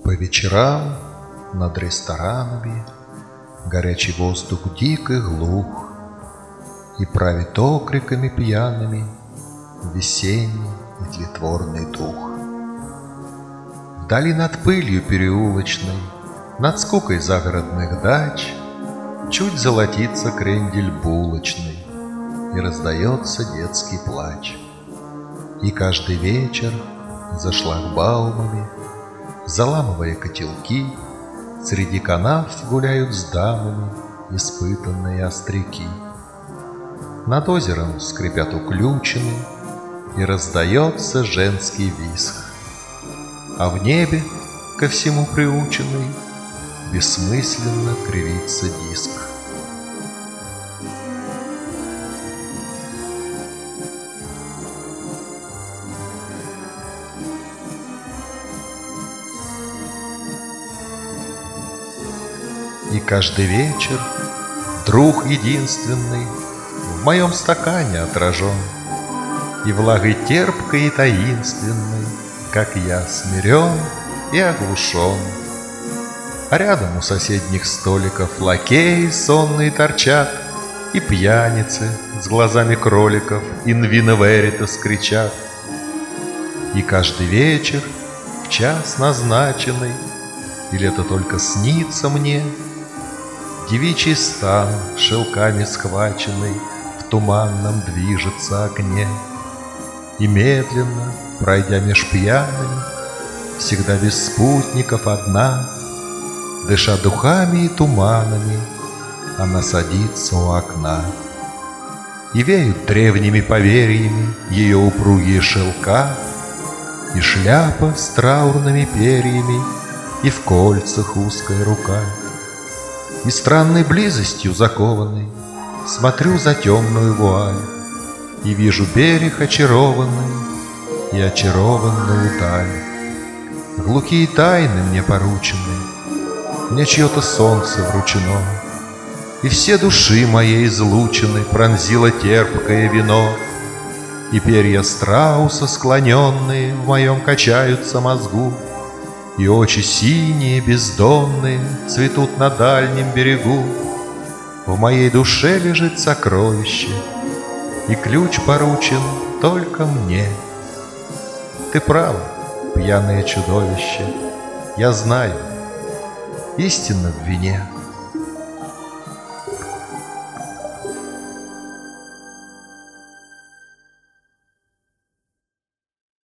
По вечерам над ресторанами горячий воздух дик и глух, и правит окриками пьяными весенний и тлетворный дух. Вдали над пылью переулочной, над скукой загородных дач чуть золотится крендель булочный, и раздается детский плач. И каждый вечер за шлагбаумами, заламывая котелки, среди канав гуляют с дамами испытанные остряки. Над озером скрипят уключины, и раздается женский визг, а в небе, ко всему приученный, бессмысленно кривится диск. И каждый вечер друг единственный в моем стакане отражен, и влагой терпкой и таинственной, как я, смирен и оглушен. А рядом у соседних столиков лакеи сонные торчат, и пьяницы с глазами кроликов in vino veritas кричат. И каждый вечер в час назначенный, или это только снится мне, девичий стан, шелками схваченный, в туманном движется огне. И медленно, пройдя меж пьяными, всегда без спутников одна, дыша духами и туманами, она садится у окна. И веют древними поверьями ее упругие шелка, и шляпа с траурными перьями, и в кольцах узкая рука. И странной близостью закованной смотрю за темную вуаль, и вижу берег очарованный и очарованную даль. Глухие тайны мне поручены, мне чье-то солнце вручено, и все души моей излучены пронзило терпкое вино. И перья страуса склоненные в моем качаются мозгу, и очи синие бездонные цветут на дальнем берегу. В моей душе лежит сокровище, и ключ поручен только мне. Ты права, пьяное чудовище, я знаю, истина в вине.